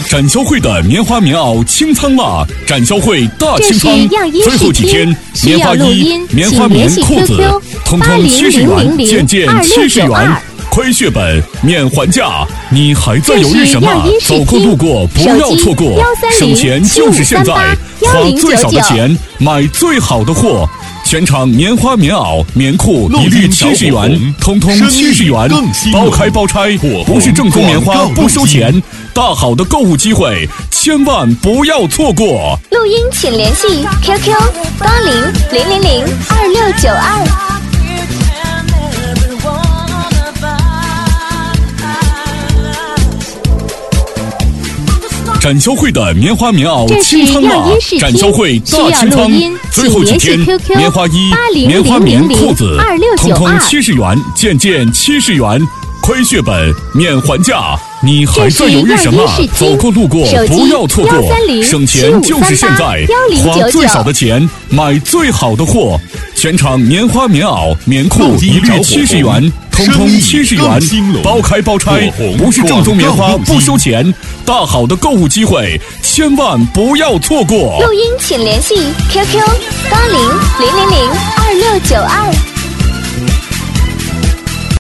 展销会的棉花棉袄清仓啦！展销会大清仓，最后几天，棉花衣、棉花棉裤子，通通70元，件件70元。亏血本，免还价，你还在犹豫什么？走过路过不要错过，省钱就是现在，花最少的钱买最好的货。全场棉花棉袄棉裤一律70元，通通70元，包开包拆，不是正宗棉花不收钱。大好的购物机会，千万不要错过。 录音请联系 QQ8000002692。 展销会的棉花棉袄清仓啦！展销会大清仓，最后几天，棉花衣、棉花棉裤子，通通70元，件件70元，亏血本，免还价。你还在犹豫什么？走过路过不要错过，省钱就是现在，花最少的钱买最好的货。全场棉花棉袄棉裤一律70元，通通70元，包开包拆，不是正宗棉花不收钱。大好的购物机会，千万不要错过。 录音请联系 QQ8000002692。